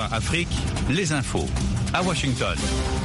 VOA Afrique, les infos. À Washington.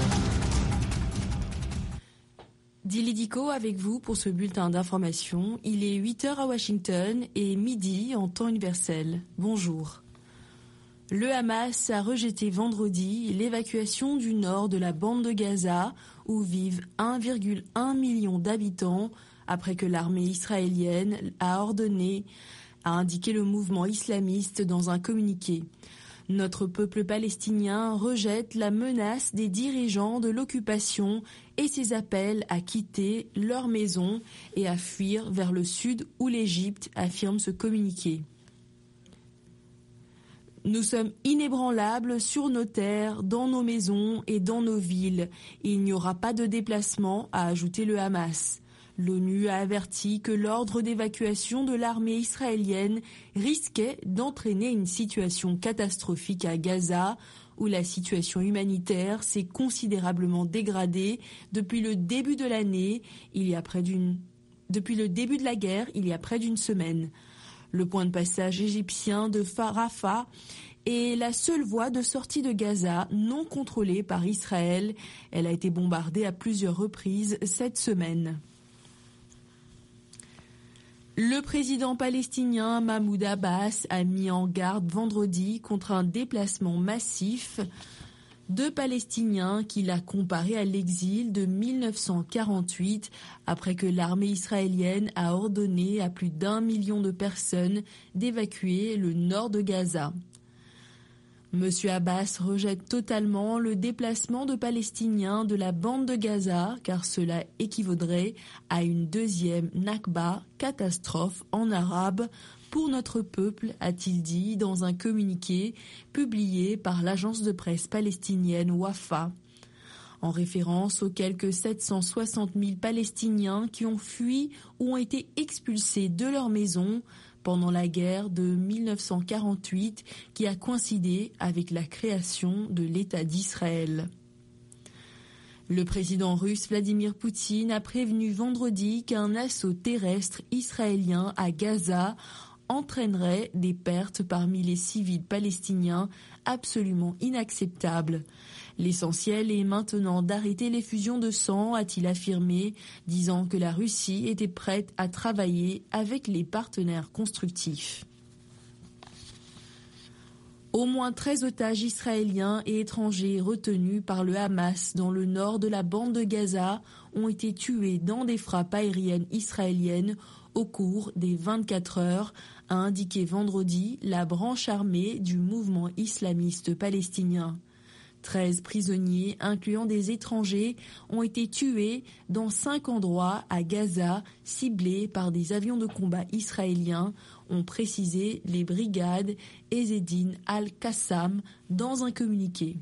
Dili Diko avec vous pour ce bulletin d'information. Il est 8h à Washington et midi en temps universel. Bonjour. Le Hamas a rejeté vendredi l'évacuation du nord de la bande de Gaza où vivent 1,1 million d'habitants après que l'armée israélienne a indiqué le mouvement islamiste dans un communiqué. Notre peuple palestinien rejette la menace des dirigeants de l'occupation et ses appels à quitter leur maison et à fuir vers le sud ou l'Égypte, affirme ce communiqué. Nous sommes inébranlables sur nos terres, dans nos maisons et dans nos villes. Il n'y aura pas de déplacement, a ajouté le Hamas. L'ONU a averti que l'ordre d'évacuation de l'armée israélienne risquait d'entraîner une situation catastrophique à Gaza, où la situation humanitaire s'est considérablement dégradée depuis le début de l'année, depuis le début de la guerre, il y a près d'une semaine. Le point de passage égyptien de Rafah est la seule voie de sortie de Gaza non contrôlée par Israël. Elle a été bombardée à plusieurs reprises cette semaine. Le président palestinien Mahmoud Abbas a mis en garde vendredi contre un déplacement massif de Palestiniens qu'il a comparé à l'exil de 1948 après que l'armée israélienne a ordonné à plus d'1 million de personnes d'évacuer le nord de Gaza. Monsieur Abbas rejette totalement le déplacement de Palestiniens de la bande de Gaza car cela équivaudrait à une deuxième Nakba, catastrophe en arabe, pour notre peuple, a-t-il dit dans un communiqué publié par l'agence de presse palestinienne Wafa. En référence aux quelques 760 000 Palestiniens qui ont fui ou ont été expulsés de leur maison pendant la guerre de 1948 qui a coïncidé avec la création de l'État d'Israël. Le président russe Vladimir Poutine a prévenu vendredi qu'un assaut terrestre israélien à Gaza entraînerait des pertes parmi les civils palestiniens absolument inacceptables. L'essentiel est maintenant d'arrêter l'effusion de sang, a-t-il affirmé, disant que la Russie était prête à travailler avec les partenaires constructifs. Au moins 13 otages israéliens et étrangers retenus par le Hamas dans le nord de la bande de Gaza ont été tués dans des frappes aériennes israéliennes au cours des 24 heures, a indiqué vendredi la branche armée du mouvement islamiste palestinien. 13 prisonniers, incluant des étrangers, ont été tués dans 5 endroits à Gaza, ciblés par des avions de combat israéliens, ont précisé les brigades Ezzeddin al-Qassam dans un communiqué.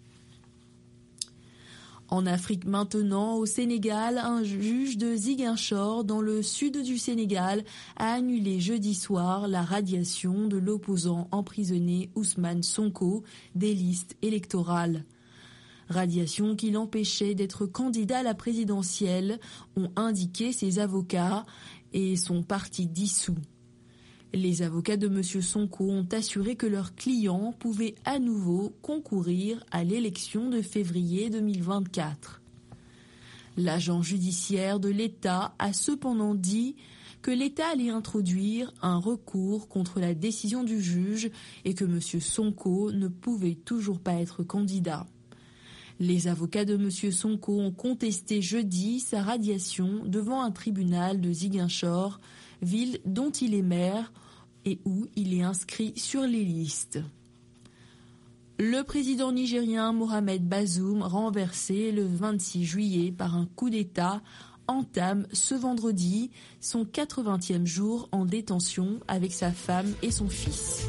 En Afrique maintenant, au Sénégal, un juge de Ziguinchor, dans le sud du Sénégal, a annulé jeudi soir la radiation de l'opposant emprisonné Ousmane Sonko des listes électorales. Radiation qui l'empêchait d'être candidat à la présidentielle, ont indiqué ses avocats et son parti dissous. Les avocats de M. Sonko ont assuré que leur client pouvait à nouveau concourir à l'élection de février 2024. L'agent judiciaire de l'État a cependant dit que l'État allait introduire un recours contre la décision du juge et que M. Sonko ne pouvait toujours pas être candidat. Les avocats de M. Sonko ont contesté jeudi sa radiation devant un tribunal de Ziguinchor, ville dont il est maire et où il est inscrit sur les listes. Le président nigérien Mohamed Bazoum, renversé le 26 juillet par un coup d'État, entame ce vendredi son 80e jour en détention avec sa femme et son fils.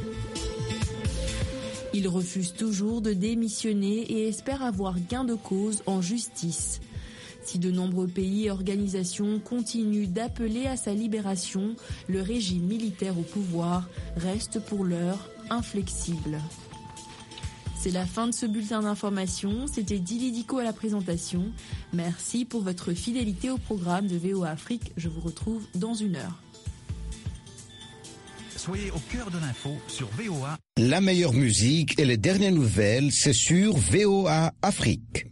Il refuse toujours de démissionner et espère avoir gain de cause en justice. Si de nombreux pays et organisations continuent d'appeler à sa libération, le régime militaire au pouvoir reste pour l'heure inflexible. C'est la fin de ce bulletin d'information. C'était Dili Diko à la présentation. Merci pour votre fidélité au programme de VOA Afrique. Je vous retrouve dans 1 heure. Soyez au cœur de l'info sur VOA. La meilleure musique et les dernières nouvelles, c'est sur VOA Afrique.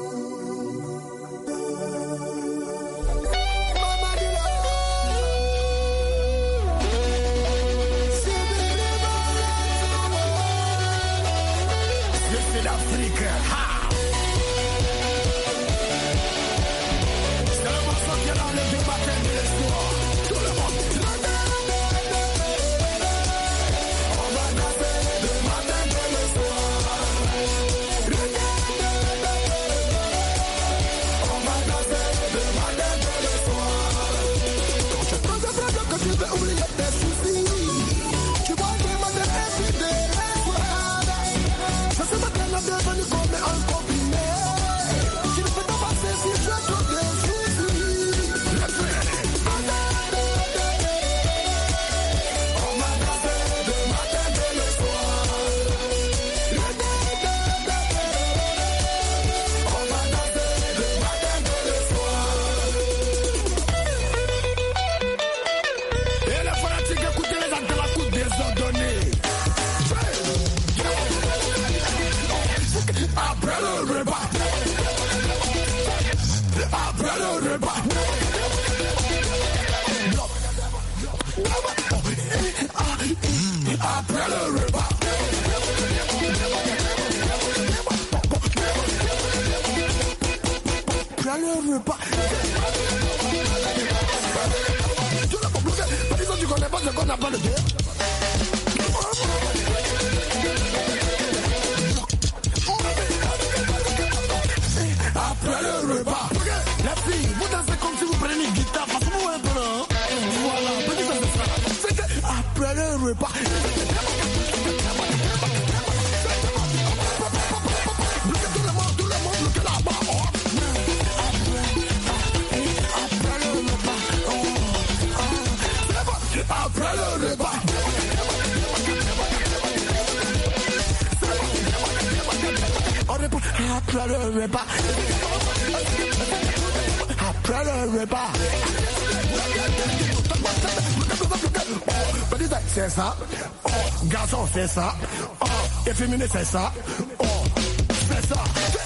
C'est ça, oh, garçon c'est ça, oh, efféminé c'est ça, oh, c'est ça.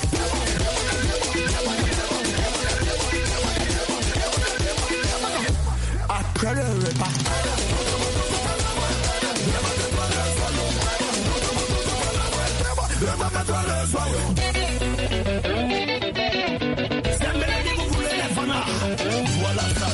Après le repas. Voilà ça,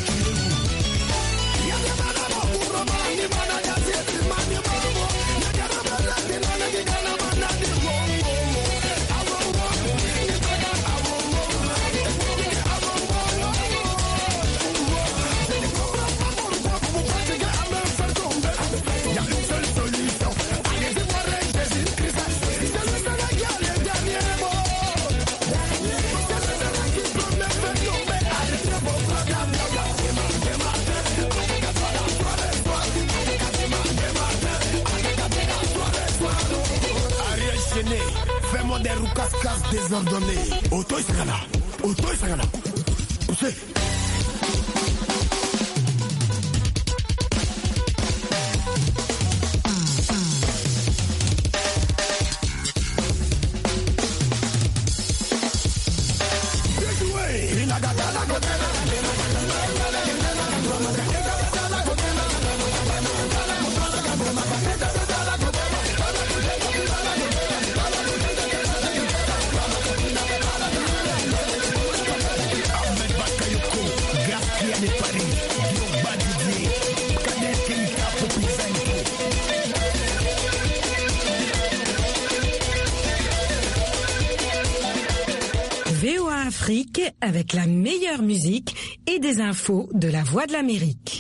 fais-moi des roucascas désordonnés. Auto et Sagana. Poussez. VOA Afrique avec la meilleure musique et des infos de la Voix de l'Amérique.